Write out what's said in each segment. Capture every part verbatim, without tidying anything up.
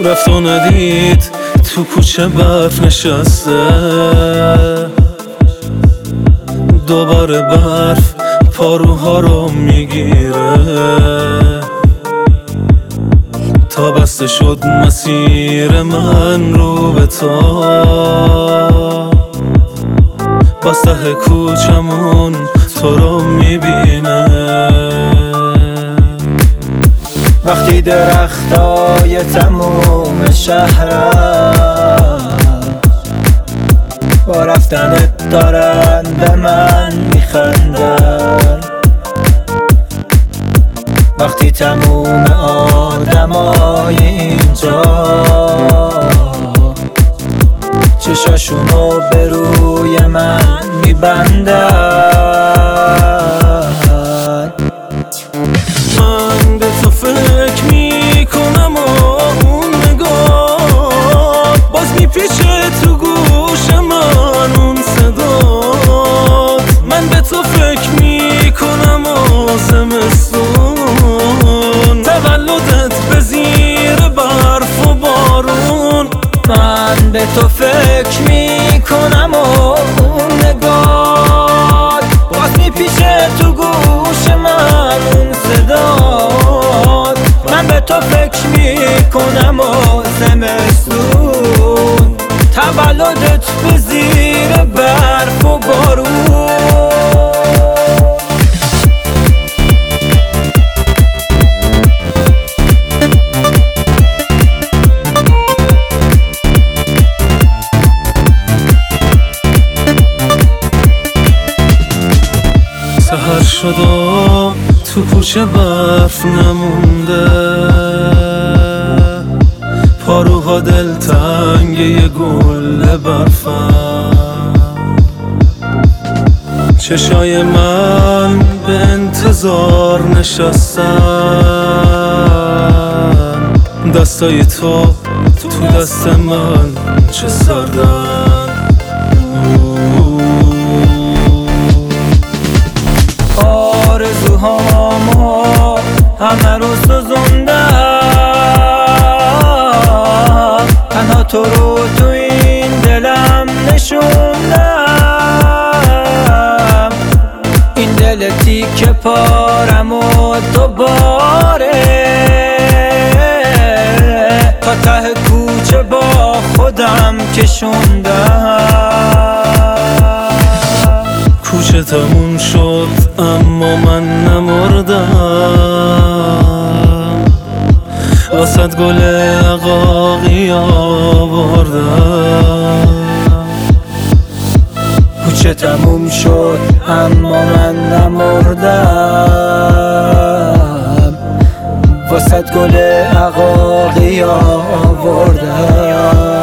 رفت و ندید تو کوچه برف نشسته، دوباره برف پاروها رو میگیره. تا بسته شد مسیر من رو به تو، باز ته کوچمون تو رو میبینه. وقتی درختای تموم شهرم با رفتنت دارن به من میخندن، وقتی تموم آدمای اینجا چشاشونو به روی من میبندن، من به تو فکر میکنم و اون نگاه باز میپیچه تو گوش من اون صدات. من به تو فکر میکنم و زمستون تولدت به زیر برف و بارون. من به تو فکر میکنم و اون نگاه باز میپیچه تو گوش من اون صدات. من به تو فکر میکنم و زمستون تولدت به زیر برف و بارون. سحر شد و تو کوچه برف نمونده، پاروها دلتنگ یه گل برفن. چشای من به انتظار نشستن، دستای تو تو دست من چه سردن. آرزوهامو همه رو سوزوندم، تنها تو رو تو این دلم نشوندم. این دل تیکه پارم و دوباره تا ته کوچه با خودم کشوندم. کوچه تموم شد اما من نمردم، واسد گل عقاقی آوردم. کوچه تموم شد اما من نمردم، واسد گل عقاقی آوردم.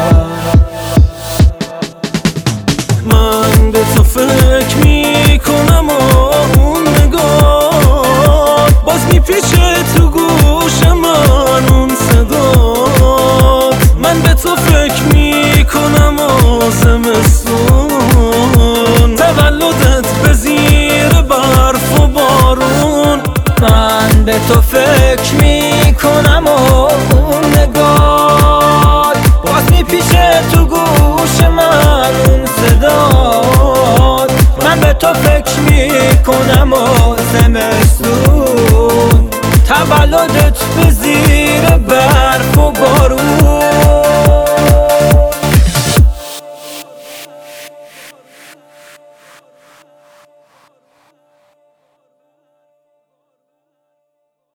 من به تو فکر میکنم و اون نگاه باز میپیچه تو گوش من اون صدات. من به تو فکر میکنم و زمستون تولدت به زیر برف و بارون. من به تو فکر میکنم و اون نگاه باز میپیچه تو گوش من اون صدات. من به تو فکر میکنم و زمستون تولدت به زیر برف و بارون.